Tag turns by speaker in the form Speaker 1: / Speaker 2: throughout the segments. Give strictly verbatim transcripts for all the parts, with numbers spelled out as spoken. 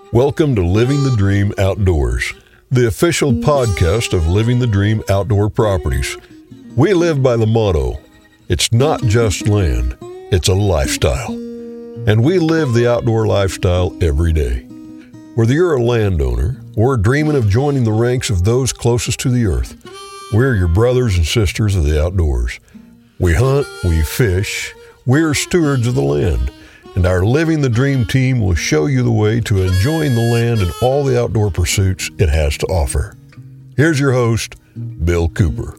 Speaker 1: Welcome to Living the Dream Outdoors, the official podcast of Living the Dream Outdoor Properties. We live by the motto, it's not just land, it's a lifestyle. And we live the outdoor lifestyle every day. Whether you're a landowner or dreaming of joining the ranks of those closest to the earth, we're your brothers and sisters of the outdoors. We hunt, we fish, we're stewards of the land. And our Living the Dream team will show you the way to enjoying the land and all the outdoor pursuits it has to offer. Here's your host, Bill Cooper.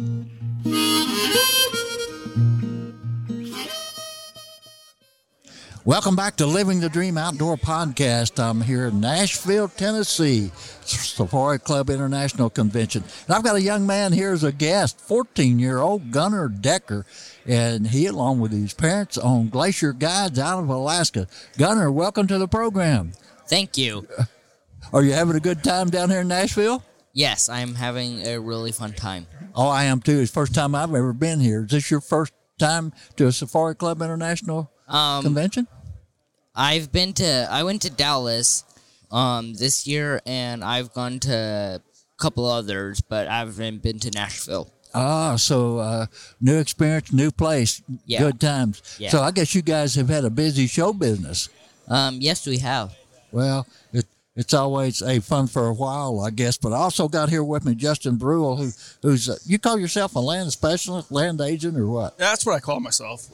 Speaker 2: Welcome back to Living the Dream Outdoor Podcast. I'm here in Nashville, Tennessee, Safari Club International Convention. And I've got a young man here as a guest, fourteen-year-old Gunnar Decker, and he, along with his parents, own Glacier Guides out of Alaska. Gunnar, welcome to the program.
Speaker 3: Thank you.
Speaker 2: Are you having a good time down here in Nashville?
Speaker 3: Yes, I'm having a really fun time.
Speaker 2: Oh, I am too. It's the first time I've ever been here. Is this your first time to a Safari Club International
Speaker 3: Um,
Speaker 2: Convention?
Speaker 3: I've been to, I went to Dallas um, this year, and I've gone to a couple others, but I haven't been to Nashville.
Speaker 2: Ah, so uh, new experience, new place,
Speaker 3: Yeah.
Speaker 2: good times.
Speaker 3: Yeah.
Speaker 2: So I guess you guys have had a busy show business.
Speaker 3: Um, yes, we have.
Speaker 2: Well, it, it's always a fun for a while, I guess. But I also got here with me Justin Brule, who who's uh, you call yourself a land specialist, land agent, or what?
Speaker 4: That's what I call myself.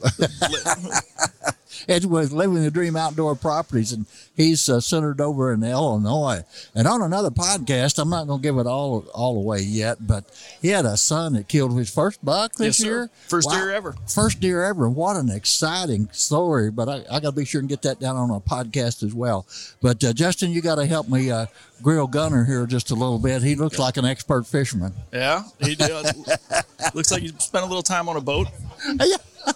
Speaker 2: It's with Living the Dream Outdoor Properties, and he's uh, centered over in Illinois. And on another podcast, I'm not going to give it all all away yet, but he had a son that killed his first buck this
Speaker 4: Yes, sir.
Speaker 2: year.
Speaker 4: First
Speaker 2: Wow.
Speaker 4: deer ever.
Speaker 2: First deer ever. What an exciting story. But I, I got to be sure and get that down on a podcast as well. But, uh, Justin, you got to help me uh, grill Gunnar here just a little bit. He looks like an expert fisherman.
Speaker 4: Yeah, he did. Looks like you spent a little time on a boat.
Speaker 2: Yeah.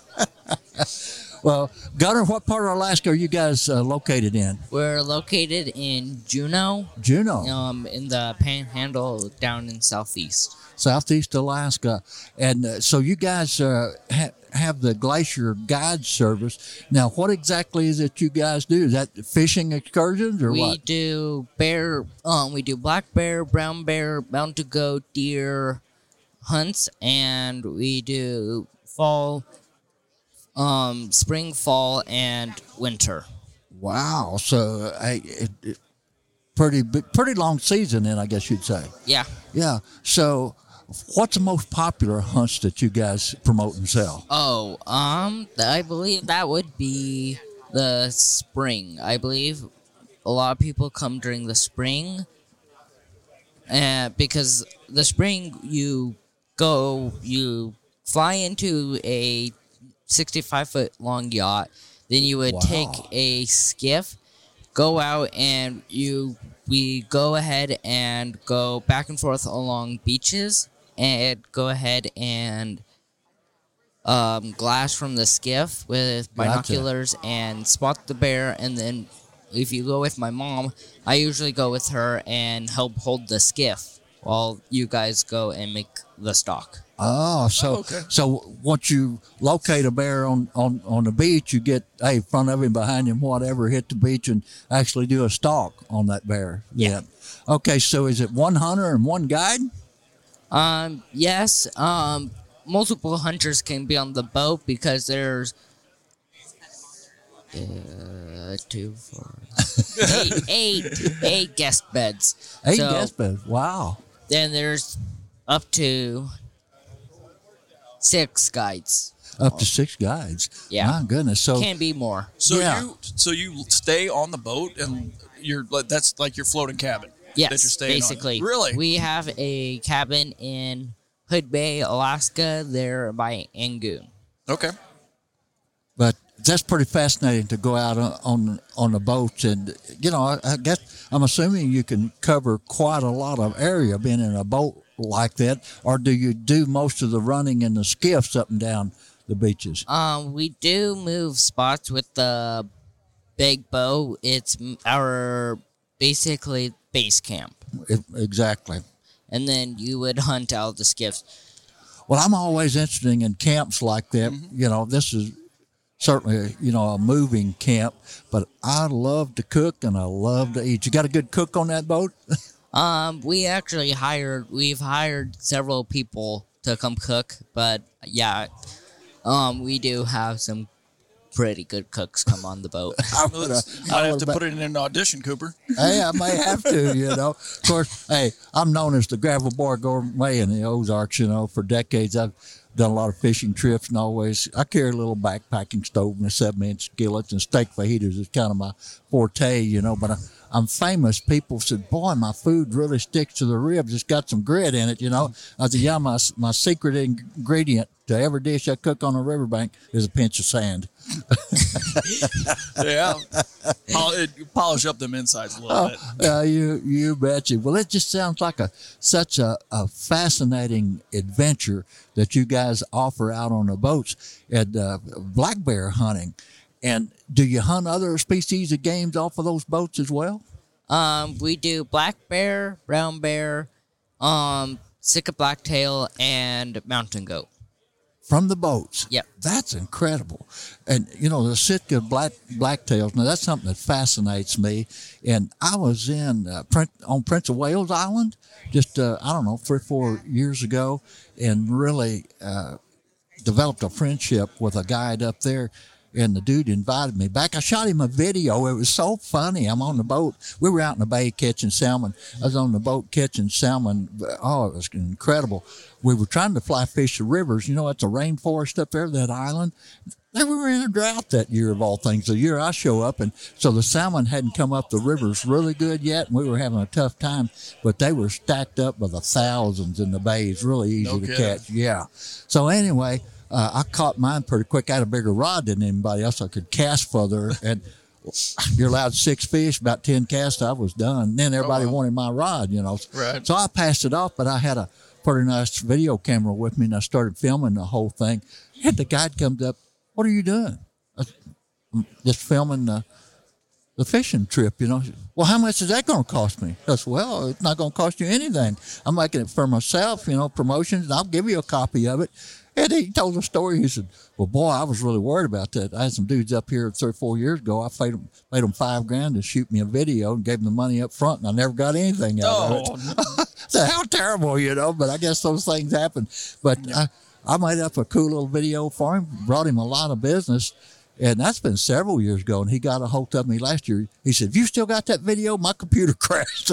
Speaker 2: Well, Gunnar, what part of Alaska are you guys uh, located in?
Speaker 3: We're located in Juneau,
Speaker 2: Juneau,
Speaker 3: um, in the Panhandle down in southeast.
Speaker 2: Southeast Alaska. And uh, so you guys uh, ha- have the Glacier Guide Service. Now, what exactly is it you guys do? Is that fishing excursions or
Speaker 3: we
Speaker 2: what?
Speaker 3: do bear, um, we do black bear, brown bear, mountain goat, deer hunts, and we do fall, um, spring, fall, and winter.
Speaker 2: Wow. So uh, it, it, pretty big- pretty long season then, I guess you'd say.
Speaker 3: Yeah.
Speaker 2: Yeah. So what's the most popular hunts that you guys promote and sell?
Speaker 3: Oh, um, I believe that would be the spring. I believe a lot of people come during the spring, and because the spring you go, you fly into a sixty-five foot long yacht, then you would
Speaker 2: Wow.
Speaker 3: take a skiff, go out, and you we go ahead and go back and forth along beaches, and go ahead and um, glass from the skiff with
Speaker 2: Gotcha.
Speaker 3: binoculars and spot the bear. And then if you go with my mom, I usually go with her and help hold the skiff while you guys go and make the stock.
Speaker 2: Oh, so
Speaker 4: Oh, okay.
Speaker 2: so once you locate a bear on, on, on the beach, you get hey front of him, behind him, whatever, hit the beach and actually do a stalk on that bear.
Speaker 3: Yeah.
Speaker 2: Okay, so is it one hunter and one guide?
Speaker 3: Um, yes, um, multiple hunters can be on the boat because there's uh, two, four, eight, eight, eight guest beds.
Speaker 2: Eight
Speaker 3: So
Speaker 2: guest beds. Wow.
Speaker 3: then there's up to six guides.
Speaker 2: Up to six guides.
Speaker 3: Yeah.
Speaker 2: My goodness. So
Speaker 3: Can be more.
Speaker 4: So
Speaker 2: Yeah.
Speaker 4: you so you stay on the boat and you're like that's like your floating cabin.
Speaker 3: Yes,
Speaker 4: that you're staying on.
Speaker 3: basically.
Speaker 4: Really?
Speaker 3: We have a cabin in Hood Bay, Alaska, there by Angoon.
Speaker 4: Okay.
Speaker 2: But that's pretty fascinating to go out on on, on the boats, and you know, I, I guess I'm assuming you can cover quite a lot of area being in a boat like that, or do you do most of the running in the skiffs up and down the beaches?
Speaker 3: Um, we do move spots with the big bow. It's m- our basically base camp,
Speaker 2: It, exactly.
Speaker 3: and then you would hunt out of the skiffs.
Speaker 2: Well, I'm always interested in camps like that. You know, this is certainly, you know, a moving camp, but I love to cook and I love to eat. You got a good cook on that boat?
Speaker 3: Um, we actually hired, we've hired several people to come cook, but yeah, um, we do have some pretty good cooks come on the boat.
Speaker 2: I
Speaker 4: Well,
Speaker 2: would,
Speaker 4: it's-
Speaker 2: uh, I
Speaker 4: might have
Speaker 2: would
Speaker 4: to
Speaker 2: bet-
Speaker 4: put it in an audition, Cooper.
Speaker 2: Hey, I may have to, you know. Of course, hey, I'm known as the gravel bar gourmet in the Ozarks, you know, for decades. I've done a lot of fishing trips and always, I carry a little backpacking stove and a seven inch skillets and steak fajitas is kind of my forte, you know, but I, I'm famous. People said, boy, my food really sticks to the ribs. It's got some grit in it, you know. I said, yeah, my, my secret ingredient to every dish I cook on a riverbank is a pinch of sand.
Speaker 4: Yeah. Pol- it- polish up them insides a little bit.
Speaker 2: Uh, you you betcha. Well, it just sounds like a such a, a fascinating adventure that you guys offer out on the boats and uh, black bear hunting. And do you hunt other species of games off of those boats as well?
Speaker 3: Um, we do black bear, brown bear, um, Sitka blacktail, and mountain goat.
Speaker 2: From the boats.
Speaker 3: Yep.
Speaker 2: That's incredible. And, you know, the Sitka black blacktails, now that's something that fascinates me. And I was in uh, Prin- on Prince of Wales Island just, uh, I don't know, three or four years ago and really uh, developed a friendship with a guide up there. And the dude invited me back. I shot him a video. It was so funny. I'm on the boat. We were out in the bay catching salmon. I was on the boat catching salmon. Oh, it was incredible. We were trying to fly fish the rivers. You know, it's a rainforest up there, that island. They were in a drought that year, of all things, the year I show up. And so the salmon hadn't come up the rivers really good yet, and we were having a tough time. But they were stacked up by the thousands in the bays, really easy
Speaker 4: No
Speaker 2: to
Speaker 4: kidding.
Speaker 2: catch. Yeah. So anyway, uh, I caught mine pretty quick. I had a bigger rod than anybody else. I could cast further. And you're allowed six fish, about ten casts, I was done. Then everybody
Speaker 4: wow.
Speaker 2: wanted my rod, you know.
Speaker 4: Right.
Speaker 2: So I passed it off, but I had a pretty nice video camera with me, and I started filming the whole thing. And the guide comes up, what are you doing? I said, "I'm just filming the, the fishing trip, you know. Well, how much is that going to cost me? I said, well, it's not going to cost you anything. I'm making it for myself, you know, promotions, and I'll give you a copy of it. And he told the story. He said, well, boy, I was really worried about that. I had some dudes up here three or four years ago. I paid them, paid them five grand to shoot me a video and gave them the money up front, and I never got anything out of it.
Speaker 4: Oh,
Speaker 2: So how terrible, you know, but I guess those things happen. But I, I made up a cool little video for him, brought him a lot of business, and that's been several years ago, and he got a hold of me last year. He said, have you still got that video? My computer crashed.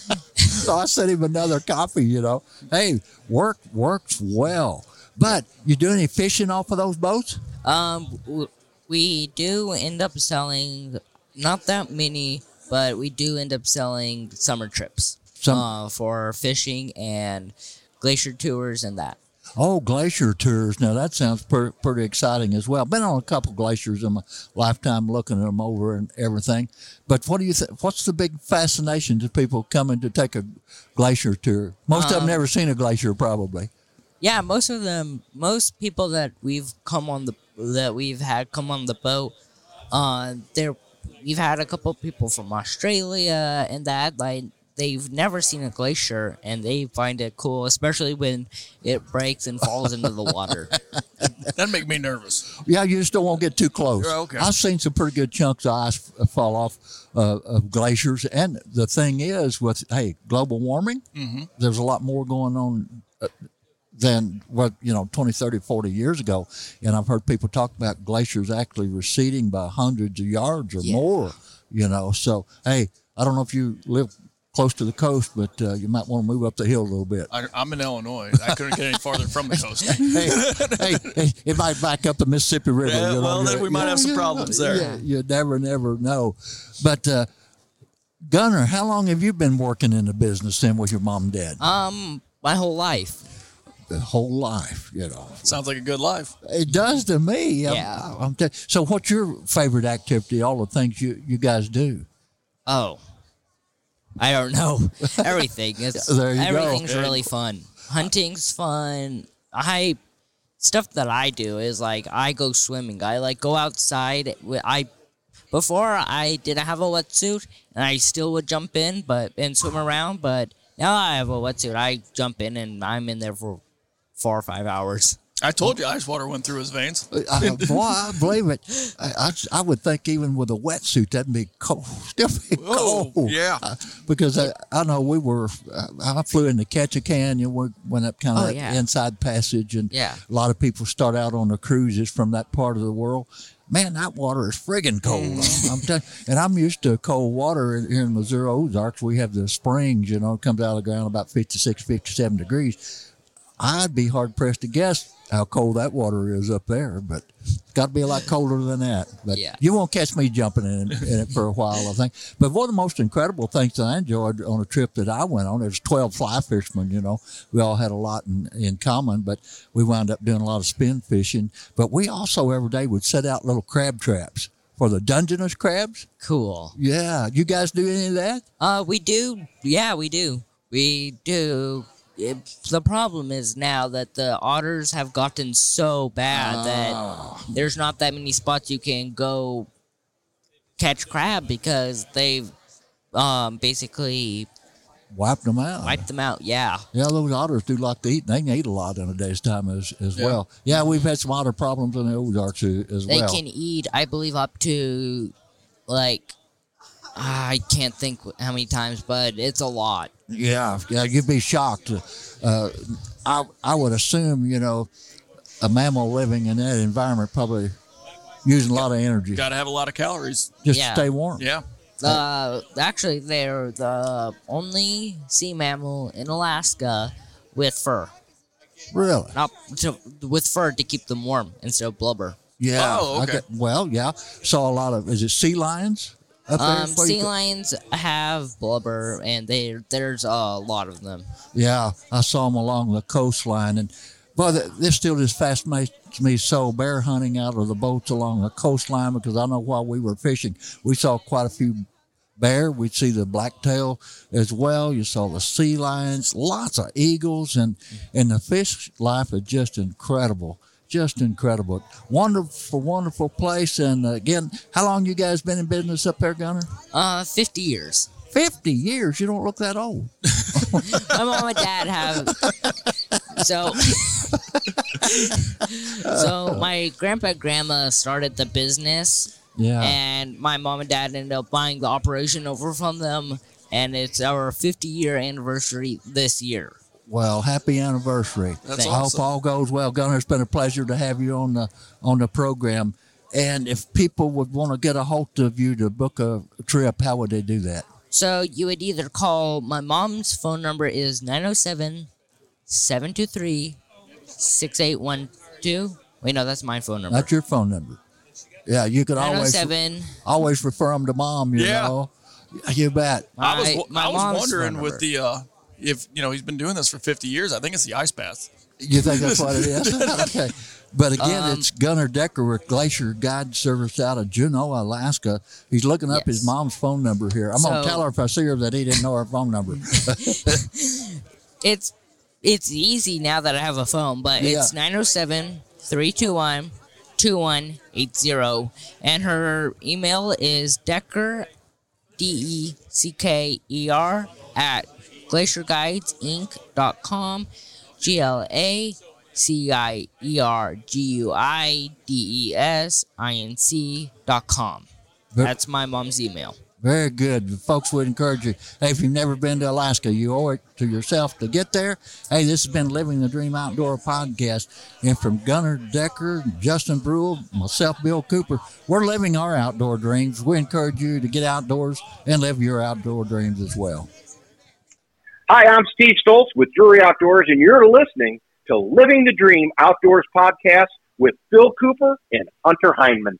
Speaker 2: So I sent him another copy, you know. Hey, work works well. But you do any fishing off of those boats?
Speaker 3: Um, w- we do end up selling not that many, but we do end up selling summer trips
Speaker 2: Some-
Speaker 3: uh, for fishing and glacier tours and that.
Speaker 2: Oh, glacier tours. Now, that sounds per- pretty exciting as well. Been on a couple glaciers in my lifetime, looking at them over and everything. But what do you think? What's the big fascination to people coming to take a glacier tour? Most of them
Speaker 3: Um,
Speaker 2: never seen a glacier, probably.
Speaker 3: Yeah, most of them, most people that we've come on the that we've had come on the boat, uh, they're we've had a couple people from Australia and that like they've never seen a glacier and they find it cool, especially when it breaks and falls into the water.
Speaker 4: that'd make me nervous.
Speaker 2: Yeah, you just don't want to get too close.
Speaker 4: Yeah, okay.
Speaker 2: I've seen some pretty good chunks of ice f- fall off uh, of glaciers. And the thing is, with, hey, global warming,
Speaker 4: Mm-hmm.
Speaker 2: there's a lot more going on uh, than what, you know, twenty, thirty, forty years ago. And I've heard people talk about glaciers actually receding by hundreds of yards or
Speaker 3: Yeah.
Speaker 2: more, you know. So, hey, I don't know if you live close to the coast, but uh, you might want to move up the hill a little bit.
Speaker 4: I, I'm in Illinois. I couldn't get any farther from the coast.
Speaker 2: hey, hey, hey, it might back up the Mississippi River.
Speaker 4: Yeah,
Speaker 2: you know,
Speaker 4: well, then
Speaker 2: you-
Speaker 4: we might
Speaker 2: you-
Speaker 4: have some
Speaker 2: you-
Speaker 4: problems there.
Speaker 2: Yeah, you never, never know. But uh, Gunner, how long have you been working in the business then with your mom and dad?
Speaker 3: Um, my whole life.
Speaker 2: The whole life, you know.
Speaker 4: Sounds like a good life.
Speaker 2: It does to me. I'm-
Speaker 3: Yeah.
Speaker 2: I'm t- so, what's your favorite activity? All the things you, you guys do.
Speaker 3: Oh, I don't know. Everything. It's,
Speaker 2: There you go.
Speaker 3: everything's really fun. Hunting's fun. I stuff that I do is like I go swimming. I like go outside. wi- I before I didn't have a wetsuit and I still would jump in, but and swim around. But now I have a wetsuit. I jump in and I'm in there for four or five hours.
Speaker 4: I told you ice water went through his veins.
Speaker 2: I, boy, I believe it. I, I, I would think even with a wetsuit, that'd be cold. Still be
Speaker 4: Oh,
Speaker 2: cold.
Speaker 4: yeah.
Speaker 2: Uh, because I, I know we were, uh, I flew into Ketchikan. You know, went up kind of
Speaker 3: Oh,
Speaker 2: that
Speaker 3: yeah.
Speaker 2: inside passage, and
Speaker 3: Yeah.
Speaker 2: a lot of people start out on the cruises from that part of the world. Man, that water is friggin' cold. I'm, I'm telling and I'm used to cold water in- here in Missouri Ozarks. We have the springs, you know, it comes out of the ground about fifty-six, fifty-seven degrees. I'd be hard pressed to guess how cold that water is up there, but it's got to be a lot colder than that. But
Speaker 3: Yeah.
Speaker 2: you won't catch me jumping in, in it for a while, I think. But one of the most incredible things that I enjoyed on a trip that I went on, there was twelve fly fishermen, you know. We all had a lot in, in common, but we wound up doing a lot of spin fishing. But we also every day would set out little crab traps for the Dungeness crabs.
Speaker 3: Cool.
Speaker 2: Yeah. You guys do any of that?
Speaker 3: Uh, we do. Yeah, we do. We do. It, the problem is now that the otters have gotten so bad that there's not that many spots you can go catch crab because they've um, basically
Speaker 2: Wiped them out.
Speaker 3: wiped them out. Yeah.
Speaker 2: Yeah, those otters do like to eat. They can eat a lot in a day's time as, as
Speaker 4: Yeah.
Speaker 2: well. Yeah, we've had some otter problems in the Ozarks as, as
Speaker 3: They
Speaker 2: well.
Speaker 3: can eat, I believe, up to like I can't think how many times, but it's a lot.
Speaker 2: Yeah, yeah, you'd be shocked. Uh, I I would assume, you know, a mammal living in that environment probably using a lot of energy
Speaker 4: Got to have a lot of calories.
Speaker 2: just
Speaker 3: Yeah.
Speaker 2: to stay warm.
Speaker 4: Yeah.
Speaker 3: Uh, actually, they're the only sea mammal in Alaska with fur.
Speaker 2: Really?
Speaker 3: Not to, with fur to keep them warm instead of blubber.
Speaker 2: Yeah.
Speaker 4: Oh,
Speaker 2: I
Speaker 4: okay.
Speaker 2: get- well, yeah. Saw a lot of, is it sea lions up there?
Speaker 3: Um,
Speaker 2: Where you
Speaker 3: sea
Speaker 2: go-
Speaker 3: lions have blubber, and they there's a lot of them.
Speaker 2: Yeah, I saw them along the coastline, and boy, th- this still just fascinates me so. Bear hunting out of the boats along the coastline, because I know while we were fishing, we saw quite a few bear. We'd see the blacktail as well. You saw the sea lions, lots of eagles, and and the fish life is just incredible. Just incredible. Wonderful, wonderful place. And uh, again, how long you guys been in business up there, Gunner?
Speaker 3: Uh, fifty years.
Speaker 2: Fifty years. You don't look that old.
Speaker 3: My mom and dad have. So, so my grandpa and grandma started the business,
Speaker 2: Yeah.
Speaker 3: and my mom and dad ended up buying the operation over from them, and it's our fifty year anniversary this year.
Speaker 2: Well, happy anniversary.
Speaker 4: That's
Speaker 2: I
Speaker 4: awesome.
Speaker 2: hope all goes well. Gunner, it's been a pleasure to have you on the on the program. And if people would want to get a hold of you to book a trip, how would they do that?
Speaker 3: So you would either call, my mom's phone number is nine oh seven, seven two three, six eight one two. Wait, no, that's my phone number.
Speaker 2: That's your phone number. Yeah, you could always
Speaker 3: nine oh seven.
Speaker 2: always refer them to mom, you
Speaker 4: Yeah.
Speaker 2: know. You bet.
Speaker 4: I was
Speaker 3: My- my
Speaker 4: I was
Speaker 3: mom's
Speaker 4: wondering
Speaker 3: phone
Speaker 4: with
Speaker 3: number.
Speaker 4: the uh, if you know he's been doing this for fifty years. I think it's the ice bath.
Speaker 2: You think that's what it is? Okay. But again,
Speaker 3: Um,
Speaker 2: it's Gunner Decker with Glacier Guide Service out of Juneau, Alaska. He's looking up his
Speaker 3: Yes.
Speaker 2: mom's phone number here. I'm going to
Speaker 3: So-
Speaker 2: tell her if I see her that he didn't know her phone number.
Speaker 3: It's it's easy now that I have a phone, but
Speaker 2: Yeah.
Speaker 3: it's nine oh seven, three two one, two one eight zero. And her email is Decker, D E C K E R, at glacier guides inc dot com. G L A C I E R G U I D E S I N C dot com.
Speaker 2: Ver-
Speaker 3: That's my mom's email.
Speaker 2: Very good. Folks would encourage you. Hey, if you've never been to Alaska, you owe it to yourself to get there. Hey, this has been Living the Dream Outdoor Podcast. And from Gunner Decker, Justin Brule, myself, Bill Cooper, we're living our outdoor dreams. We encourage you to get outdoors and live your outdoor dreams as well.
Speaker 5: Hi, I'm Steve Stoltz with Drury Outdoors, and you're listening to Living the Dream Outdoors Podcast with Bill Cooper and Hunter Heinman.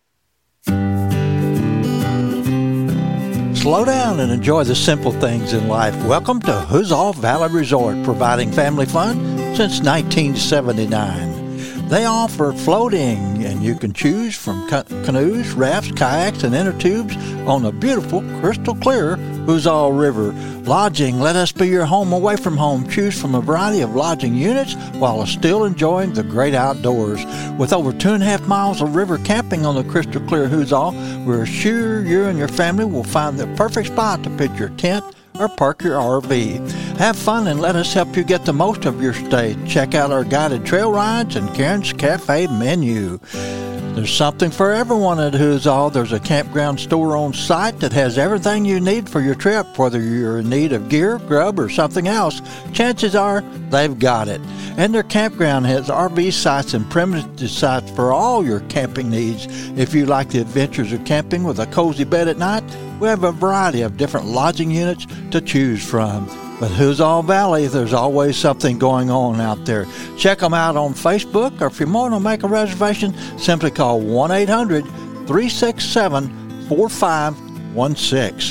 Speaker 2: Slow down and enjoy the simple things in life. Welcome to Huzzah Valley Resort, providing family fun since nineteen seventy-nine. They offer floating, and you can choose from ca- canoes, rafts, kayaks, and inner tubes on the beautiful, crystal clear Huzzah River. Lodging, let us be your home away from home. Choose from a variety of lodging units while still enjoying the great outdoors. With over two and a half miles of river camping on the crystal clear Huzzah, we're sure you and your family will find the perfect spot to pitch your tent or park your R V. Have fun and let us help you get the most of your stay. Check out our guided trail rides and Karen's Cafe menu. There's something for everyone at Who's All. There's a campground store on site that has everything you need for your trip. Whether you're in need of gear, grub, or something else, chances are they've got it. And their campground has R V sites and primitive sites for all your camping needs. If you like the adventures of camping with a cozy bed at night, we have a variety of different lodging units to choose from. But Who's All Valley, there's always something going on out there. Check them out on Facebook, or if you want to make a reservation, simply call one eight hundred, three six seven, four five one six.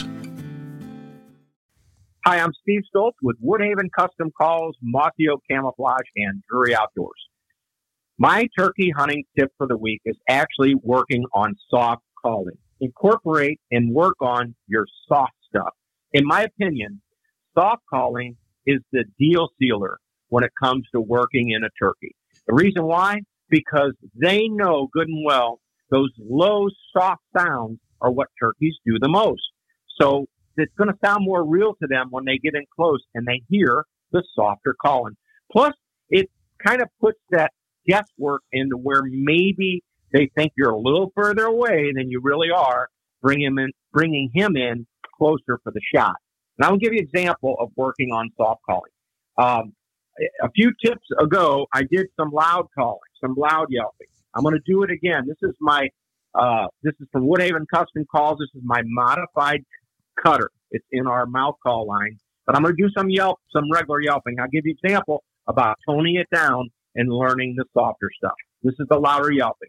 Speaker 5: Hi, I'm Steve Stoltz with Woodhaven Custom Calls, Mossy Oak Camouflage, and Drury Outdoors. My turkey hunting tip for the week is actually working on soft calling. Incorporate and work on your soft stuff. In my opinion, soft calling is the deal sealer when it comes to working in a turkey. The reason why? Because they know good and well those low, soft sounds are what turkeys do the most. So it's going to sound more real to them when they get in close and they hear the softer calling. Plus, it kind of puts that guesswork into where maybe they think you're a little further away than you really are, bring him in, bringing him in closer for the shot. And I'll give you an example of working on soft calling. Um, a few tips ago, I did some loud calling, some loud yelping. I'm going to do it again. This is my, uh, this is from Woodhaven Custom Calls. This is my modified cutter. It's in our mouth call line. But I'm going to do some yelp, some regular yelping. I'll give you an example about toning it down and learning the softer stuff. This is the louder yelping.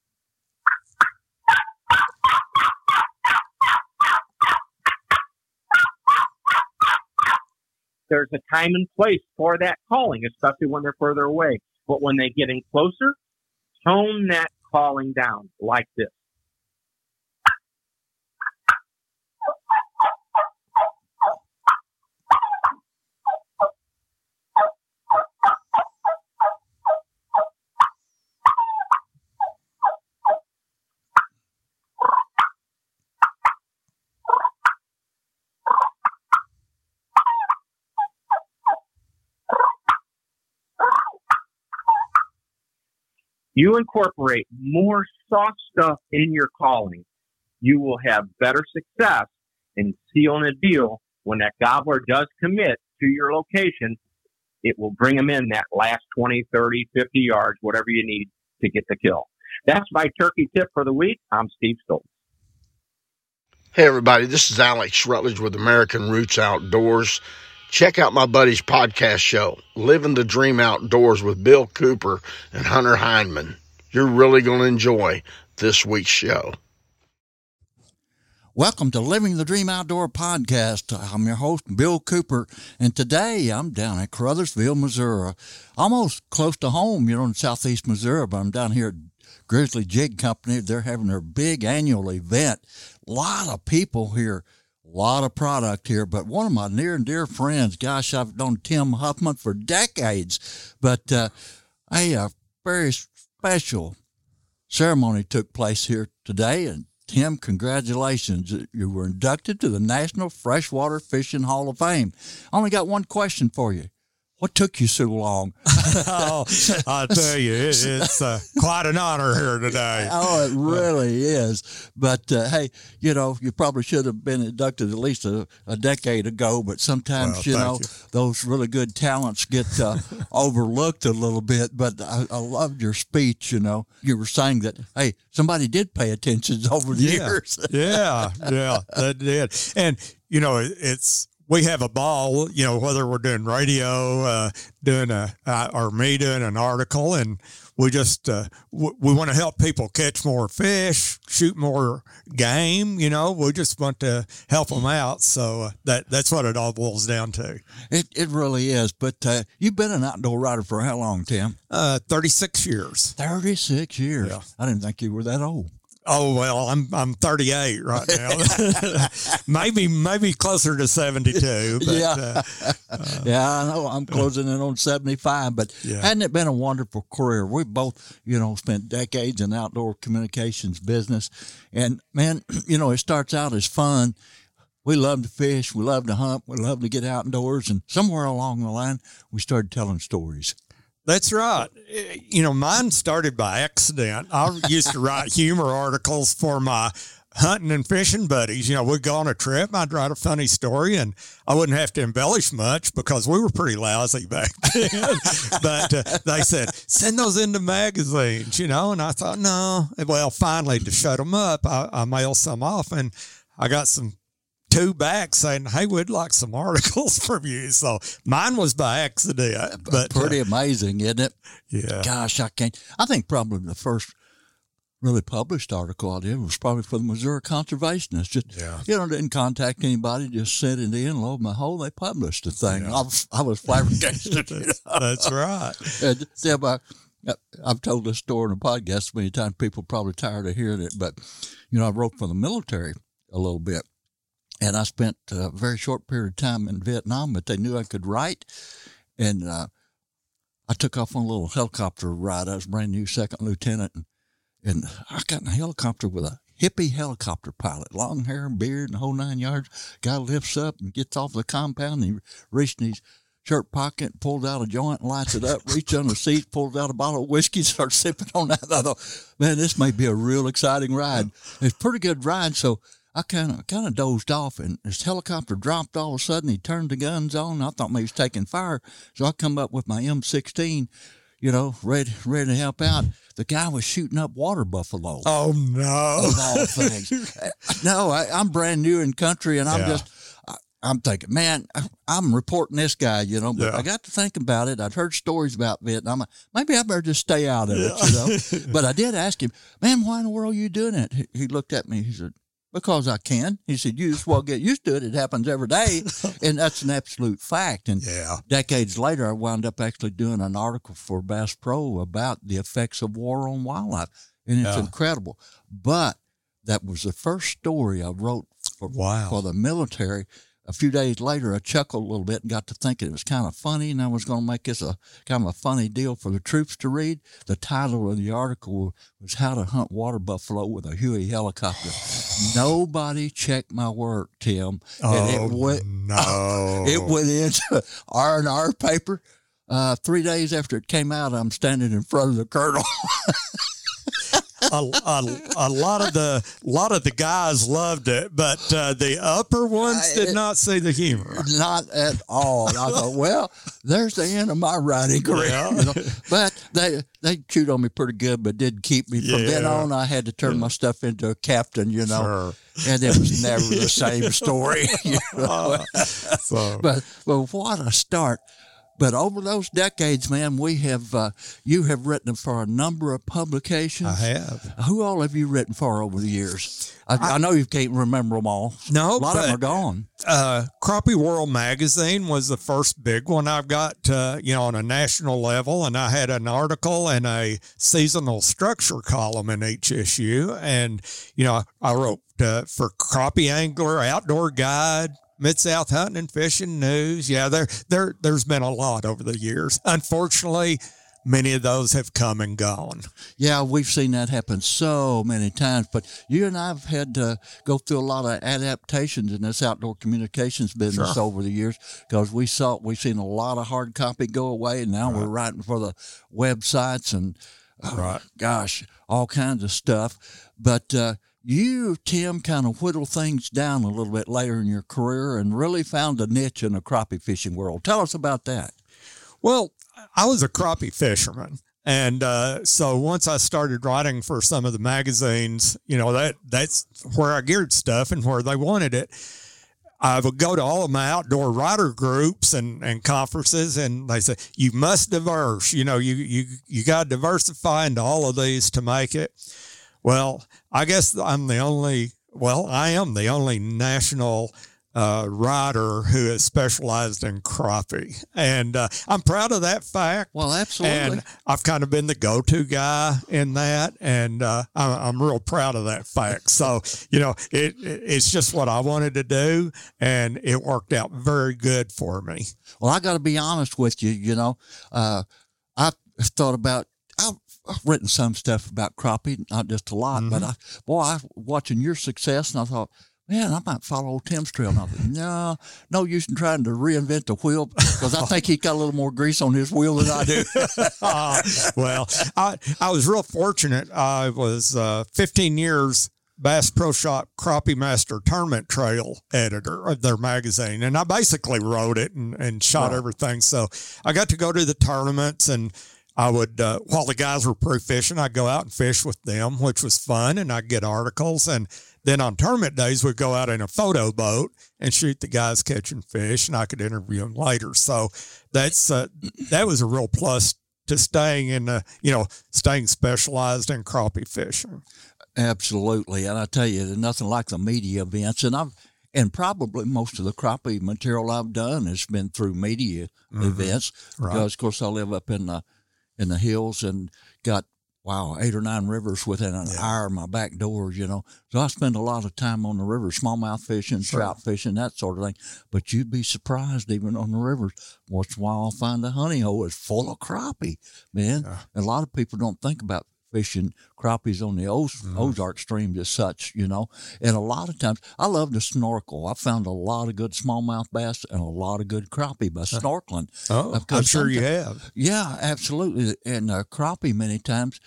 Speaker 5: There's a time and place for that calling, especially when they're further away. But when they get in closer, tone that calling down like this. You incorporate more soft stuff in your calling, you will have better success in sealing a deal. When that gobbler does commit to your location, it will bring them in that last twenty, thirty, fifty yards, whatever you need to get the kill. That's my turkey tip for the week. I'm Steve Stoltz.
Speaker 6: Hey, everybody, this is Alex Rutledge with American Roots Outdoors. Check out my buddy's podcast show, Living the Dream Outdoors with Bill Cooper and Hunter Hindman. You're really going to enjoy this week's show.
Speaker 2: Welcome to Living the Dream Outdoor Podcast. I'm your host, Bill Cooper, and today I'm down at Caruthersville, Missouri. Almost close to home, you know, in southeast Missouri, but I'm down here at Grizzly Jig Company. They're having their big annual event. A lot of people here. A lot of product here, but one of my near and dear friends, gosh, I've known Tim Huffman for decades, but uh, a, a very special ceremony took place here today, and Tim, congratulations. You were inducted to the National Freshwater Fishing Hall of Fame. I only got one question for you. What took you so long?
Speaker 7: Oh, I tell you, it, it's uh, quite an honor here today.
Speaker 2: Oh, it really is. But, uh, hey, you know, you probably should have been inducted at least a, a decade ago, but sometimes,
Speaker 7: Well,
Speaker 2: you know,
Speaker 7: you.
Speaker 2: those really good talents get uh, overlooked a little bit. But I, I loved your speech, you know. You were saying that, hey, somebody did pay attention over the
Speaker 7: Yeah,
Speaker 2: years.
Speaker 7: yeah, yeah, that did. And, you know, it, it's, we have a ball, you know, whether we're doing radio, uh, doing a, uh, or me doing an article, and we just, uh, w- we want to help people catch more fish, shoot more game, you know, we just want to help them out. So uh, that, that's what it all boils down to.
Speaker 2: It it really is. But uh, you've been an outdoor writer for how long, Tim?
Speaker 7: Uh, thirty-six years.
Speaker 2: thirty-six years.
Speaker 7: Yeah.
Speaker 2: I didn't think you were that old.
Speaker 7: Oh, well, I'm I'm thirty-eight right now. maybe maybe closer to seventy-two. But,
Speaker 2: yeah.
Speaker 7: Uh, uh,
Speaker 2: yeah, I know. I'm closing in on seventy-five, but
Speaker 7: Yeah.
Speaker 2: hadn't it been a wonderful career? We both, you know, spent decades in outdoor communications business. And, man, you know, it starts out as fun, we loved to fish, we loved to hunt, we loved to get outdoors, and somewhere along the line, we started telling stories.
Speaker 7: That's right. You know, mine started by accident. I used to write humor articles for my hunting and fishing buddies. You know, we'd go on a trip, I'd write a funny story, and I wouldn't have to embellish much because we were pretty lousy back then. But uh, they said, send those into magazines, you know, and I thought, no. Well, finally, to shut them up, I, I mailed some off, and I got some two back saying, hey, we'd like some articles from you. So mine was by accident. But
Speaker 2: Pretty
Speaker 7: uh,
Speaker 2: amazing, isn't it?
Speaker 7: Yeah.
Speaker 2: Gosh, I can't. I think probably the first really published article I did was probably for the Missouri Conservationists. Just,
Speaker 7: Yeah.
Speaker 2: you know, didn't contact anybody, just sent it in, lo and behold, they published the thing. Yeah. I, was, I was flabbergasted. You know?
Speaker 7: That's right.
Speaker 2: And, yeah, but I've told this story in a podcast many times. People are probably tired of hearing it, but, you know, I wrote for the military a little bit. And I spent a very short period of time in Vietnam, but they knew I could write. And uh, I took off on a little helicopter ride. I was brand new second lieutenant. And, and I got in a helicopter with a hippie helicopter pilot, long hair and beard and the whole nine yards. Guy lifts up and gets off the compound. And he reached in his shirt pocket, pulled out a joint, lights it up, reached under the seat, pulled out a bottle of whiskey, started sipping on that. I thought, man, this may be a real exciting ride. It's a pretty good ride. So I kind of kind of dozed off, and this helicopter dropped all of a sudden. He turned the guns on. I thought maybe he was taking fire. So I come up with my M sixteen, you know, ready ready to help out. The guy was shooting up water buffalo.
Speaker 7: Oh, no.
Speaker 2: Of all things. No, I, I'm brand new in country, and I'm
Speaker 7: Yeah.
Speaker 2: just, I, I'm thinking, man, I, I'm reporting this guy, you know, but
Speaker 7: Yeah.
Speaker 2: I got to think about it. I'd heard stories about Vietnam. Maybe I better just stay out of it, you know. But I did ask him, man, why in the world are you doing it? He, he looked at me. He said, because I can. He said, you just well get used to it. It happens every day. And that's an absolute fact. And
Speaker 7: Yeah.
Speaker 2: decades later, I wound up actually doing an article for Bass Pro about the effects of war on wildlife. And it's
Speaker 7: Yeah.
Speaker 2: incredible. But that was the first story I wrote for,
Speaker 7: Wow.
Speaker 2: for the military. A few days later, I chuckled a little bit and got to thinking it was kind of funny, and I was going to make this a kind of a funny deal for the troops to read. The title of the article was "How to Hunt Water Buffalo with a Huey Helicopter." Nobody checked my work, Tim. And
Speaker 7: Oh,
Speaker 2: it went,
Speaker 7: no.
Speaker 2: it went into R and R paper. Uh, three days after it came out, I'm standing in front of the colonel.
Speaker 7: a, a, a lot of the lot of the guys loved it, but uh, the upper ones did not see the humor.
Speaker 2: Not at all. I thought, well, there's the end of my writing career.
Speaker 7: Yeah.
Speaker 2: You know? But they they chewed on me pretty good, but did keep me. From then
Speaker 7: Yeah.
Speaker 2: on, I had to turn my stuff into a captain, you know.
Speaker 7: Sure.
Speaker 2: And it was never the same story. You know?
Speaker 7: So
Speaker 2: But but what a start. But over those decades, man, we have uh, you have written for a number of publications.
Speaker 7: I have.
Speaker 2: Who all have you written for over the years? I, I, I know you can't remember them all.
Speaker 7: No,
Speaker 2: a lot
Speaker 7: but,
Speaker 2: of them are gone.
Speaker 7: Uh, Crappie World Magazine was the first big one I've got, uh, you know, on a national level. And I had an article and a seasonal structure column in each issue. And, you know, I wrote uh, for Crappie Angler, Outdoor Guide, Mid-South Hunting and Fishing News. Yeah, there, there, there's been a lot over the years. Unfortunately, many of those have come and gone.
Speaker 2: Yeah, we've seen that happen so many times. But you and I have had to go through a lot of adaptations in this outdoor communications business
Speaker 7: Sure.
Speaker 2: over the years because we saw we've seen a lot of hard copy go away, and now
Speaker 7: Right.
Speaker 2: we're writing for the websites and oh,
Speaker 7: Right.
Speaker 2: gosh, all kinds of stuff. But uh, you, Tim, kind of whittled things down a little bit later in your career and really found a niche in the crappie fishing world. Tell us about that.
Speaker 7: Well, I was a crappie fisherman. And uh, so once I started writing for some of the magazines, you know, that that's where I geared stuff and where they wanted it. I would go to all of my outdoor writer groups and, and conferences, and they say, you must diverse. You know, you, you, you got to diversify into all of these to make it. Well, I guess I'm the only, well, I am the only national uh, writer who has specialized in crappie. And uh, I'm proud of that fact.
Speaker 2: Well, absolutely.
Speaker 7: And I've kind of been the go-to guy in that. And uh, I'm, I'm real proud of that fact. So, you know, it, it it's just what I wanted to do. And it worked out very good for me.
Speaker 2: Well, I got to be honest with you. You know, uh, I thought about, I've, I've written some stuff about crappie, not just a lot,
Speaker 7: Mm-hmm.
Speaker 2: but I, boy, I watching your success, and I thought, man, I might follow old Tim's trail. And I thought, no, no use in trying to reinvent the wheel because I think he got a little more grease on his wheel than I do.
Speaker 7: uh, well, I, I was real fortunate. I was uh, fifteen years Bass Pro Shop Crappie Master Tournament Trail editor of their magazine. And I basically wrote it and, and shot
Speaker 2: Wow.
Speaker 7: everything. So I got to go to the tournaments, and I would, uh, while the guys were pro fishing, I'd go out and fish with them, which was fun. And I'd get articles. And then on tournament days, we'd go out in a photo boat and shoot the guys catching fish, and I could interview them later. So that's, uh, that was a real plus to staying in, uh, you know, staying specialized in crappie fishing.
Speaker 2: Absolutely. And I tell you, there's nothing like the media events. And I've, and probably most of the crappie material I've done has been through media
Speaker 7: Mm-hmm.
Speaker 2: events.
Speaker 7: Right.
Speaker 2: Because, of course, I live up in the, in the hills and got, wow, eight or nine rivers within an
Speaker 7: Yeah.
Speaker 2: hour of my back door, you know. So I spend a lot of time on the river, smallmouth fishing,
Speaker 7: Sure.
Speaker 2: trout fishing, that sort of thing. But you'd be surprised, even on the rivers, once in a while I'll find a honey hole is full of crappie, man.
Speaker 7: Yeah.
Speaker 2: And a lot of people don't think about fishing crappies on the Oz-
Speaker 7: Mm-hmm.
Speaker 2: Ozark streams as such, you know. And a lot of times, I love to snorkel. I found a lot of good smallmouth bass and a lot of good crappie by snorkeling.
Speaker 7: Oh,
Speaker 2: Uh,
Speaker 7: I'm
Speaker 2: because
Speaker 7: sure you
Speaker 2: sometimes-
Speaker 7: have.
Speaker 2: Yeah, absolutely. And uh, crappie, many times,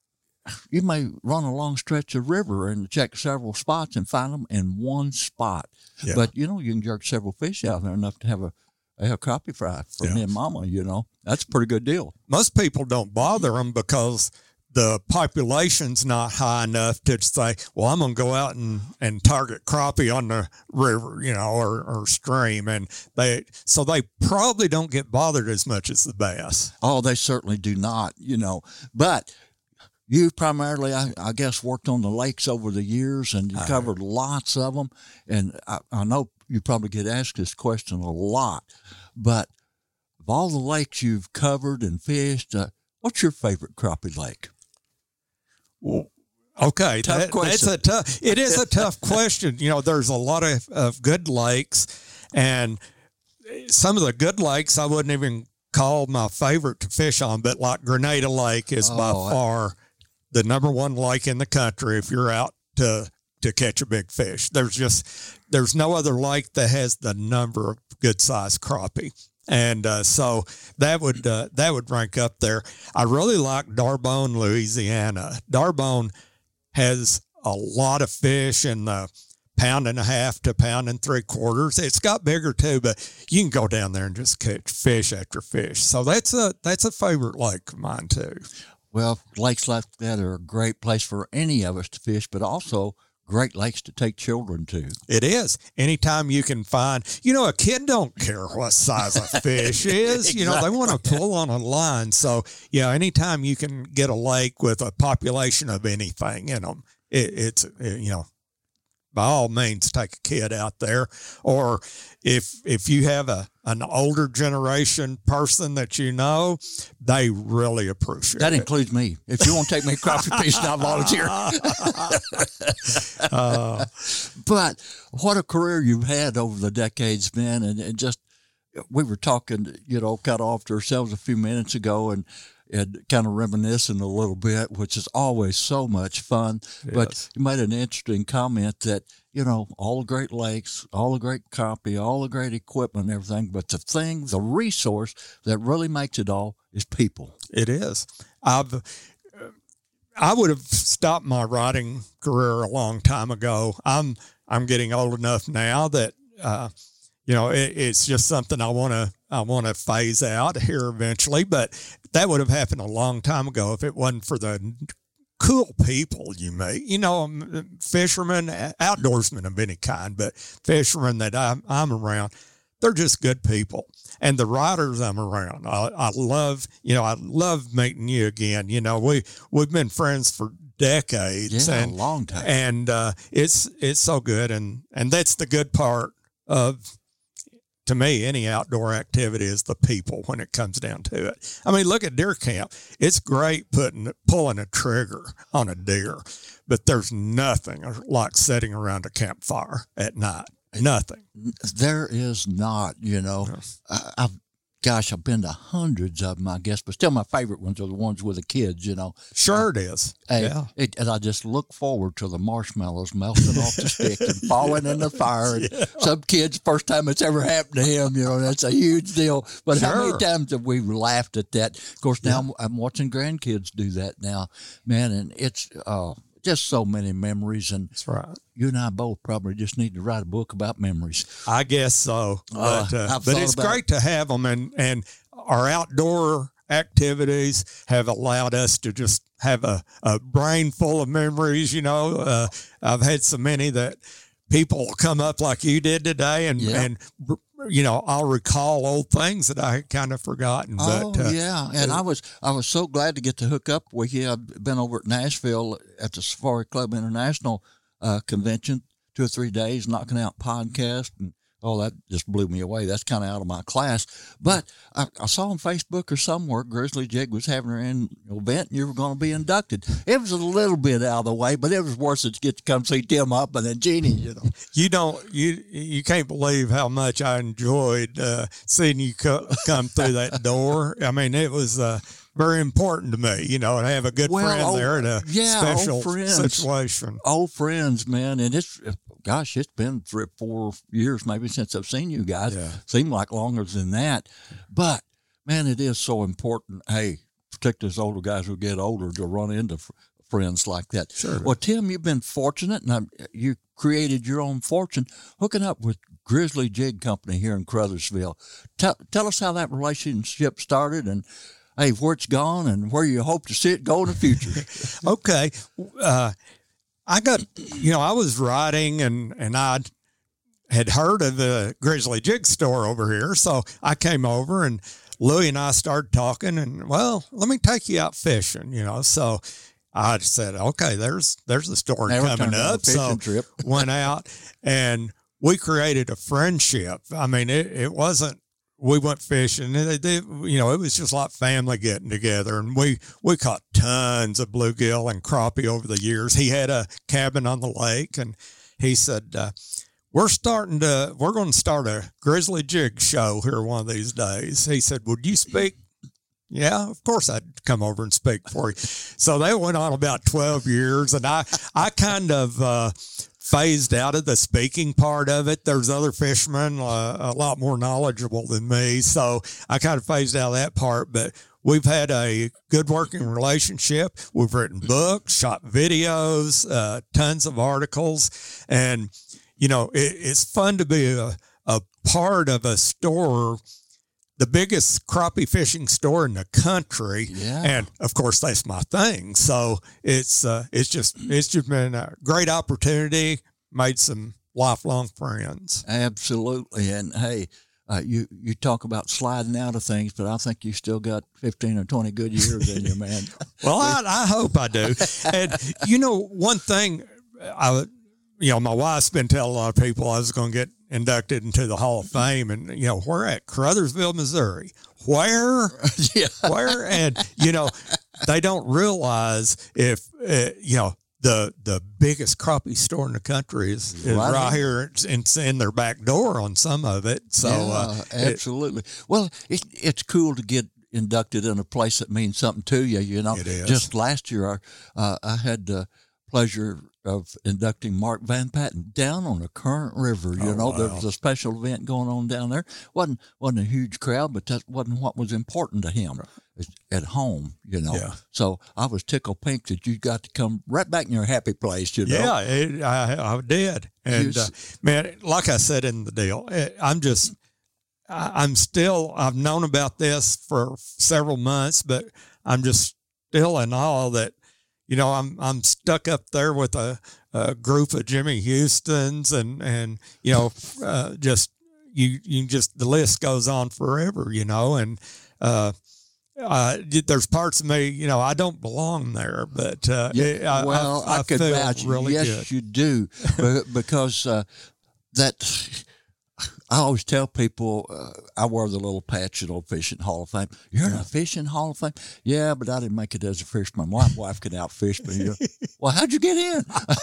Speaker 2: you may run a long stretch of river and check several spots and find them in one spot.
Speaker 7: Yeah.
Speaker 2: But, you know, you can jerk several fish out there enough to have a, a crappie fry for
Speaker 7: Yeah.
Speaker 2: me and Mama, you know. That's a pretty good deal.
Speaker 7: Most people don't bother them because the population's not high enough to say, well, I'm going to go out and, and target crappie on the river, you know, or, or stream. And they, so they probably don't get bothered as much as the bass.
Speaker 2: Oh, they certainly do not, you know. But you primarily, I, I guess, worked on the lakes over the years and you covered lots of them. And I, I know you probably get asked this question a lot, but of all the lakes you've covered and fished, uh, what's your favorite crappie lake?
Speaker 7: Well, okay,
Speaker 2: Tough
Speaker 7: that-
Speaker 2: question.
Speaker 7: that's a tough. It is a tough question. You know, there's a lot of, of good lakes, and some of the good lakes I wouldn't even call my favorite to fish on, but like Grenada Lake is by
Speaker 2: Oh, I-
Speaker 7: far the number one lake in the country if you're out to to catch a big fish. There's just there's no other lake that has the number of good sized crappie. And uh, so that would uh, that would rank up there. I really like Darbone, Louisiana. Darbone has a lot of fish in the pound and a half to pound and three quarters. It's got bigger too, but you can go down there and just catch fish after fish. So that's a that's a favorite lake of mine too.
Speaker 2: Well, lakes like that are a great place for any of us to fish, but also great lakes to take children to.
Speaker 7: It is. Anytime you can find, you know, a kid don't care what size a fish is. You know, they want to pull on a line. So, yeah, anytime you can get a lake with a population of anything in them, it, it's, it, you know, by all means, take a kid out there. Or if if you have a an older generation person that you know, they really appreciate
Speaker 2: That
Speaker 7: it.
Speaker 2: includes me. If you want to take me crappie fishing, I'll volunteer.
Speaker 7: Uh,
Speaker 2: But what a career you've had over the decades, man. And, and just, we were talking, you know, kind of off to ourselves a few minutes ago and, and kind of reminiscing a little bit, which is always so much fun. But
Speaker 7: Yes.
Speaker 2: you made an interesting comment that, you know, all the great lakes, all the great copy, all the great equipment and everything. But the thing, the resource that really makes it all is people.
Speaker 7: It is. I've I would have stopped my writing career a long time ago. I'm I'm getting old enough now that uh, you know it, it's just something I want to I want to phase out here eventually. But that would have happened a long time ago if it wasn't for the cool people you meet. You know, um, fishermen, outdoorsmen of any kind, but fishermen that I'm, I'm around, they're just good people. And the writers I'm around, I, I love, you know, I love meeting you again. You know, we, we've been friends for decades.
Speaker 2: Yeah,
Speaker 7: and,
Speaker 2: a long time.
Speaker 7: And uh, it's, it's so good. And, and that's the good part of, to me, any outdoor activity is the people when it comes down to it. I mean, look at deer camp. It's great putting, pulling a trigger on a deer, but there's nothing like sitting around a campfire at night. Nothing.
Speaker 2: There is not, you know. I, I've gosh, I've been to hundreds of them, I guess, but still my favorite ones are the ones with the kids, you know.
Speaker 7: Sure it is.
Speaker 2: Hey,
Speaker 7: yeah.
Speaker 2: It, and I just look forward to the marshmallows melting off the stick and falling in the fire. And yeah. Some kid's first time it's ever happened to him, you know, that's a huge deal. But sure. How many times have we laughed at that? Of course, now yeah. I'm, I'm watching grandkids do that now, man, and it's uh, just so many memories. And
Speaker 7: that's right.
Speaker 2: You and I both probably just need to write a book about memories.
Speaker 7: I guess so. But, uh,
Speaker 2: uh,
Speaker 7: but it's great
Speaker 2: it.
Speaker 7: to have them, and, and our outdoor activities have allowed us to just have a, a brain full of memories. You know, uh, I've had so many that people come up like you did today, and, yeah. and you know, I'll recall old things that I had kind of forgotten.
Speaker 2: Oh,
Speaker 7: but, uh,
Speaker 2: yeah. And I was I was so glad to get to hook up with you. I've been over at Nashville at the Safari Club International uh, convention, two or three days, knocking out podcasts. And, oh, that just blew me away. That's kind of out of my class. But I, I saw on Facebook or somewhere Grizzly Jig was having her in event and you were going to be inducted. It was a little bit out of the way, but it was worth it to get to come see Tim Upman and Jeannie, you know.
Speaker 7: You don't, you you can't believe how much I enjoyed uh, seeing you co- come through that door. I mean, it was uh, very important to me, you know, to have a good
Speaker 2: well,
Speaker 7: friend
Speaker 2: old,
Speaker 7: there in a
Speaker 2: yeah,
Speaker 7: special situation.
Speaker 2: Old friends, man. And it's, gosh, it's been three or four years maybe since I've seen you guys.
Speaker 7: Yeah.
Speaker 2: Seemed like longer than that. But, man, it is so important, hey, particularly as older guys who get older, to run into f- friends like that.
Speaker 7: Sure.
Speaker 2: Well, Tim, you've been fortunate, and I'm, you created your own fortune hooking up with Grizzly Jig Company here in Crothersville. Tell, tell us how that relationship started and, hey, where it's gone and where you hope to see it go in the future.
Speaker 7: Okay. Uh, I got, you know, I was riding and, and I had heard of the Grizzly Jig store over here. So I came over and Louie and I started talking and, well, let me take you out fishing, you know. So I said, okay, there's, there's the store
Speaker 2: Never
Speaker 7: coming up. So
Speaker 2: trip.
Speaker 7: went out and we created a friendship. I mean, it, it wasn't, we went fishing and they, they, you know, it was just like family getting together, and we, we caught tons of bluegill and crappie over the years. He had a cabin on the lake and he said, uh, we're starting to, we're going to start a Grizzly Jig show here one of these days. He said, would you speak? Yeah, of course I'd come over and speak for you. So they went on about twelve years, and I, I kind of, uh, phased out of the speaking part of it. There's other fishermen uh, a lot more knowledgeable than me, so I kind of phased out of that part. But we've had a good working relationship. We've written books, shot videos, uh, tons of articles, and you know it, it's fun to be a, a part of a store, the biggest crappie fishing store in the country.
Speaker 2: Yeah.
Speaker 7: And of course that's my thing. So it's, uh, it's just, it's just been a great opportunity, made some lifelong friends.
Speaker 2: Absolutely. And hey, uh, you, you talk about sliding out of things, but I think you still got fifteen or twenty good years in you, man.
Speaker 7: Well, I, I hope I do. And you know, one thing I, you know, my wife's been telling a lot of people I was going to get inducted into the Hall of Fame, and you know, we're at Crothersville, Missouri. Where,
Speaker 2: yeah.
Speaker 7: where, and you know, they don't realize if uh, you know the the biggest crappie store in the country is, is
Speaker 2: right,
Speaker 7: right here in, in their back door on some of it. So,
Speaker 2: yeah,
Speaker 7: uh,
Speaker 2: absolutely. It, well, it, it's cool to get inducted in a place that means something to you. You know,
Speaker 7: it is. Just
Speaker 2: last year, uh, I had the pleasure of inducting Mark Van Patten down on the Current River. You
Speaker 7: oh,
Speaker 2: know,
Speaker 7: wow.
Speaker 2: there was a special event going on down there. wasn't wasn't a huge crowd, but that wasn't what was important to him at home. You know,
Speaker 7: yeah.
Speaker 2: So I was tickled pink that you got to come right back in your happy place. You know,
Speaker 7: yeah, it, I I did, and uh, man, like I said in the deal, I'm just I, I'm still I've known about this for several months, but I'm just still in awe that. You know, I'm I'm stuck up there with a, a group of Jimmy Houstons and, and you know, uh, just you you just the list goes on forever, you know, and uh, uh, there's parts of me, you know, I don't belong there, but uh,
Speaker 2: yeah, well, I, I, I, I
Speaker 7: could
Speaker 2: vouch.
Speaker 7: Really
Speaker 2: yes,
Speaker 7: good.
Speaker 2: you do, because uh, that I always tell people, uh, I wear the little patch at Old Fishing Hall of Fame. You're in a fishing Hall of Fame? Yeah, but I didn't make it as a fisherman. My wife could outfish me. You know? Well, how'd you get in?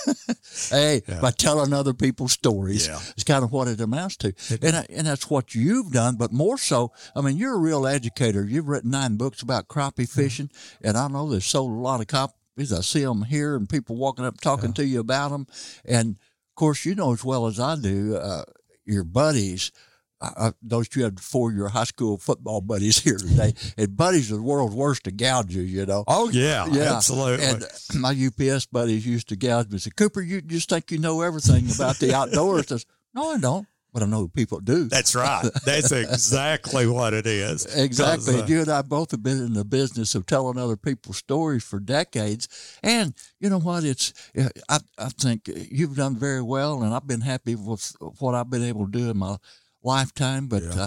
Speaker 2: Hey,
Speaker 7: Yeah.
Speaker 2: by telling other people's stories.
Speaker 7: Yeah.
Speaker 2: It's kind of what it amounts to. And, I, and that's what you've done, but more so, I mean, you're a real educator. You've written nine books about crappie fishing, and I know they've sold a lot of copies. I see them here and people walking up talking
Speaker 7: Yeah.
Speaker 2: to you about them. And, of course, you know as well as I do, uh, your buddies, uh, those you had four of your high school football buddies here today, and buddies are the world's worst to gouge you, you know.
Speaker 7: Oh, yeah,
Speaker 2: Yeah,
Speaker 7: absolutely.
Speaker 2: And my U P S buddies used to gouge me and say, Cooper, you just think you know everything about the outdoors. I said, no, I don't, but I know people do.
Speaker 7: That's right. That's exactly what it is.
Speaker 2: Exactly.
Speaker 7: 'Cause, uh,
Speaker 2: You and I both have been in the business of telling other people's stories for decades. And you know what? It's I, I think you've done very well, and I've been happy with what I've been able to do in my lifetime. But
Speaker 7: Yeah.
Speaker 2: uh,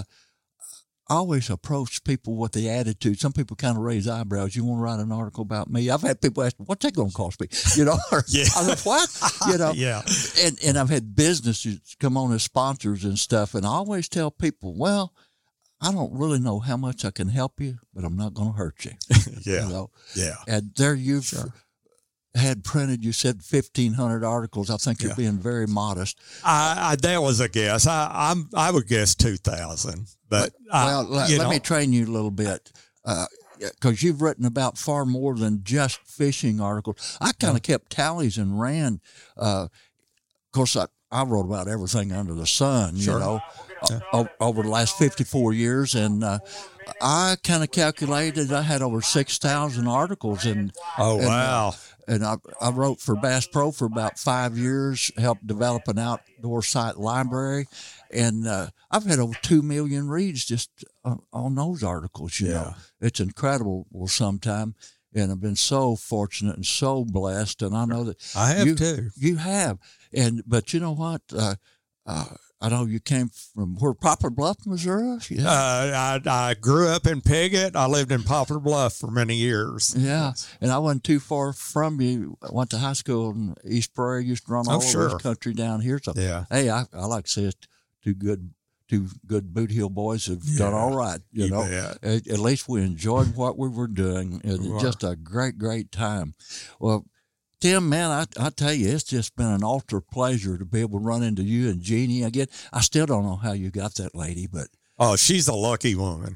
Speaker 2: I always approach people with the attitude. Some people kind of raise eyebrows. You want to write an article about me? I've had people ask, what's that going to cost me? You know, or,
Speaker 7: Yeah.
Speaker 2: I said, what? You know,
Speaker 7: yeah.
Speaker 2: and, and I've had businesses come on as sponsors and stuff. And I always tell people, well, I don't really know how much I can help you, but I'm not going to hurt you.
Speaker 7: Yeah.
Speaker 2: You know?
Speaker 7: Yeah.
Speaker 2: And there you've
Speaker 7: Sure.
Speaker 2: had printed, you said fifteen hundred articles. I think you're
Speaker 7: Yeah.
Speaker 2: being very modest.
Speaker 7: I, I that was a guess. I I'm I would guess two thousand, but I,
Speaker 2: well, let,
Speaker 7: you
Speaker 2: let
Speaker 7: know,
Speaker 2: me train you a little bit. Because you've written about far more than just fishing articles. I kind of kept tallies and ran. Uh, of course, I, I wrote about everything under the sun,
Speaker 7: Sure.
Speaker 2: you know, o- over the last fifty-four years. And uh, I kind of calculated I had over six thousand articles. And,
Speaker 7: oh
Speaker 2: and, uh,
Speaker 7: wow,
Speaker 2: and I, I wrote for Bass Pro for about five years, helped develop an outdoor site library. And uh, I've had over two million reads just on, on those articles, you
Speaker 7: Yeah.
Speaker 2: know. It's incredible well, sometime. And I've been so fortunate and so blessed. And I know that
Speaker 7: I have
Speaker 2: you,
Speaker 7: too.
Speaker 2: you have. And But you know what? Uh, uh, I know you came from where, Poplar Bluff, Missouri? Yeah.
Speaker 7: Uh, I I grew up in Piggott. I lived in Poplar Bluff for many years.
Speaker 2: Yeah, and I wasn't too far from you. I went to high school in East Prairie. Used to run all
Speaker 7: Oh,
Speaker 2: over
Speaker 7: sure.
Speaker 2: this country down here. So,
Speaker 7: Yeah.
Speaker 2: hey, I, I like to say it's two good, two good Boot Hill boys have done
Speaker 7: Yeah,
Speaker 2: all right. You,
Speaker 7: you
Speaker 2: know,
Speaker 7: bet.
Speaker 2: at, at least we enjoyed what we were doing. It
Speaker 7: We
Speaker 2: was
Speaker 7: were.
Speaker 2: just a great, great time. Well, Tim, man, I, I tell you, it's just been an ultra pleasure to be able to run into you and Jeannie again. I still don't know how you got that lady, but
Speaker 7: Oh, she's a lucky woman.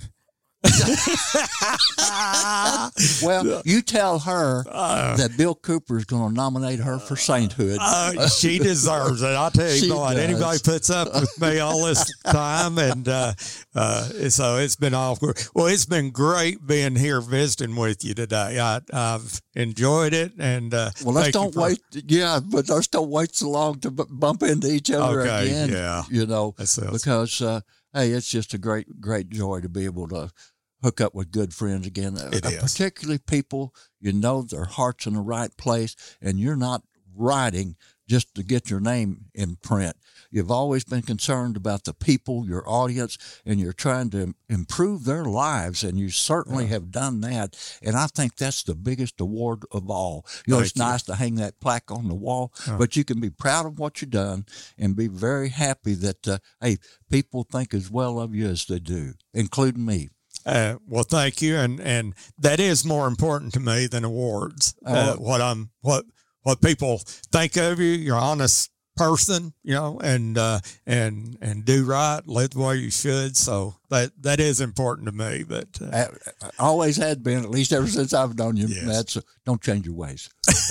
Speaker 2: well, you tell her
Speaker 7: Uh,
Speaker 2: that Bill Cooper is going to nominate her for sainthood.
Speaker 7: Uh, she deserves it. I'll tell you
Speaker 2: She
Speaker 7: what,
Speaker 2: does.
Speaker 7: anybody puts up with me all this time. And uh, uh, so it's been awkward. Well, it's been great being here visiting with you today. I, I've enjoyed it. And uh,
Speaker 2: Well, let's
Speaker 7: thank you
Speaker 2: don't
Speaker 7: for-
Speaker 2: wait. Yeah, but let's don't wait so long to b- bump into each other
Speaker 7: Okay,
Speaker 2: again.
Speaker 7: yeah.
Speaker 2: You know,
Speaker 7: That sounds-
Speaker 2: because uh, hey, it's just a great, great joy to be able to hook up with good friends again. Uh,
Speaker 7: It is.
Speaker 2: Particularly people you know their heart's in the right place, and you're not writing just to get your name in print. You've always been concerned about the people, your audience, and you're trying to improve their lives, and you certainly have done that. And I think that's the biggest award of all. You know,
Speaker 7: Thank
Speaker 2: it's
Speaker 7: you.
Speaker 2: nice to hang that plaque on the wall,
Speaker 7: Oh.
Speaker 2: but you can be proud of what you've done and be very happy that, uh, hey, people think as well of you as they do, including me.
Speaker 7: Uh, well, thank you, and and that is more important to me than awards. Uh,
Speaker 2: Oh.
Speaker 7: what I'm, what what people think of you, you're an honest person, you know, and uh, and and do right, live the way you should. So that that is important to me. But uh,
Speaker 2: I, I always had been, at least ever since I've known you,
Speaker 7: Yes.
Speaker 2: Matt. So don't change your ways.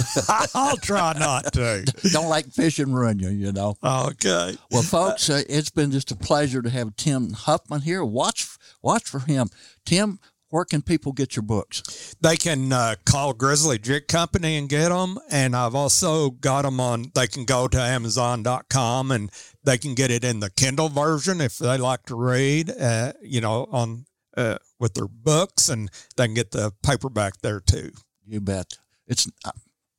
Speaker 7: I'll try not to.
Speaker 2: Don't like fish and run you, you know.
Speaker 7: Okay.
Speaker 2: Well, folks, uh, it's been just a pleasure to have Tim Huffman here. Watch, watch for him. Tim, where can people get your books?
Speaker 7: They can uh, call Grizzly Jig Company and get them. And I've also got them on, they can go to amazon dot com and they can get it in the Kindle version if they like to read, uh, you know, on uh, with their books, and they can get the paperback there too.
Speaker 2: You bet. It's I,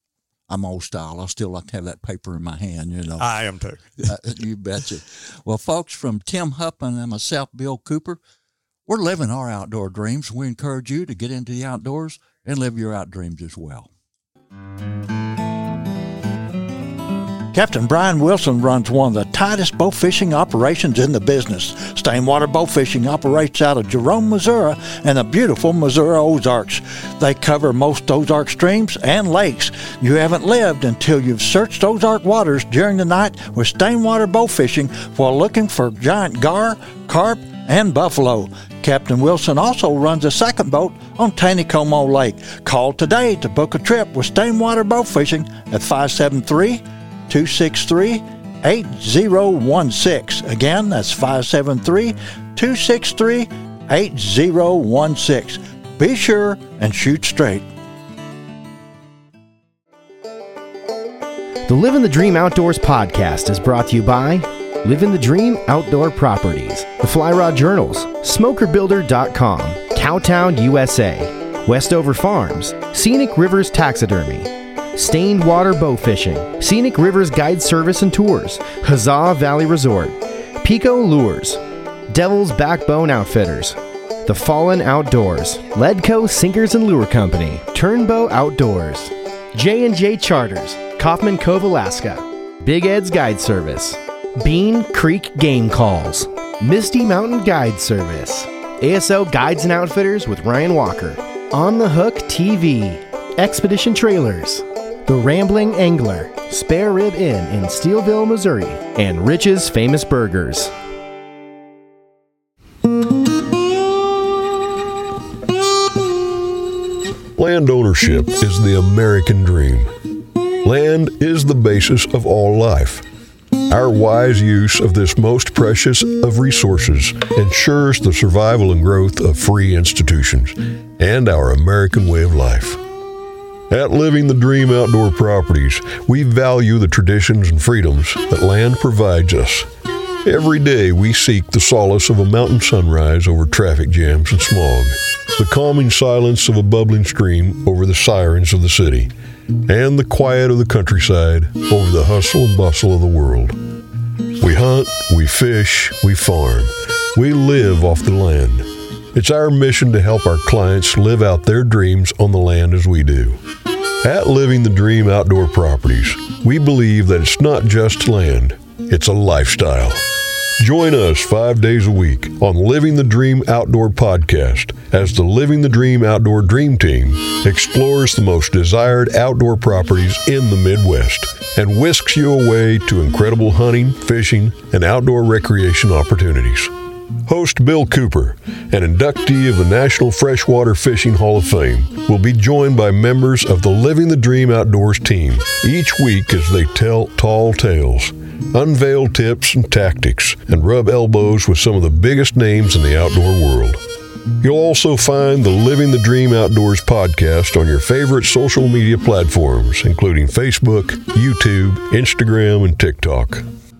Speaker 2: I'm old style. I still like to have that paper in my hand, you know.
Speaker 7: I am too.
Speaker 2: Uh, you betcha. Well, folks, from Tim Huffman and myself, Bill Cooper, we're living our outdoor dreams. We encourage you to get into the outdoors and live your out dreams as well. Captain Brian Wilson runs one of the tightest bow fishing operations in the business. Stainwater Bow Fishing operates out of Jerome, Missouri, and the beautiful Missouri Ozarks. They cover most Ozark streams and lakes. You haven't lived until you've searched Ozark waters during the night with Stainwater Bow Fishing while looking for giant gar, carp, and buffalo. Captain Wilson also runs a second boat on Taneycomo Lake. Call today to book a trip with Stainwater Bow Fishing at five seven three, two six three, eight zero one six. Again, that's five seven three, two six three, eight zero one six. Be sure and shoot straight.
Speaker 8: The Living the Dream Outdoors podcast is brought to you by Living the Dream Outdoor Properties, the Fly Rod Journals, Smoker Builder dot com, Cowtown U S A, Westover Farms, Scenic Rivers Taxidermy, Stained Water Bow Fishing, Scenic Rivers Guide Service and Tours, Huzzah Valley Resort, Pico Lures, Devil's Backbone Outfitters, The Fallen Outdoors, Ledco Sinkers and Lure Company, Turnbow Outdoors, J and J Charters, Kaufman Cove, Alaska, Big Ed's Guide Service, Bean Creek Game Calls, Misty Mountain Guide Service, A S O Guides and Outfitters with Ryan Walker, On the Hook T V, Expedition Trailers, The Rambling Angler, Spare Rib Inn in Steelville, Missouri, and Rich's Famous Burgers.
Speaker 1: Land ownership is the American dream. Land is the basis of all life. Our wise use of this most precious of resources ensures the survival and growth of free institutions and our American way of life. At Living the Dream Outdoor Properties, we value the traditions and freedoms that land provides us. Every day we seek the solace of a mountain sunrise over traffic jams and smog, the calming silence of a bubbling stream over the sirens of the city, and the quiet of the countryside over the hustle and bustle of the world. We hunt, we fish, we farm. We live off the land. It's our mission to help our clients live out their dreams on the land as we do. At Living the Dream Outdoor Properties, we believe that it's not just land, it's a lifestyle. Join us five days a week on Living the Dream Outdoor Podcast as the Living the Dream Outdoor Dream Team explores the most desired outdoor properties in the Midwest and whisks you away to incredible hunting, fishing, and outdoor recreation opportunities. Host Bill Cooper, an inductee of the National Freshwater Fishing Hall of Fame, will be joined by members of the Living the Dream Outdoors team each week as they tell tall tales, unveil tips and tactics, and rub elbows with some of the biggest names in the outdoor world. You'll also find the Living the Dream Outdoors podcast on your favorite social media platforms, including Facebook, YouTube, Instagram, and TikTok.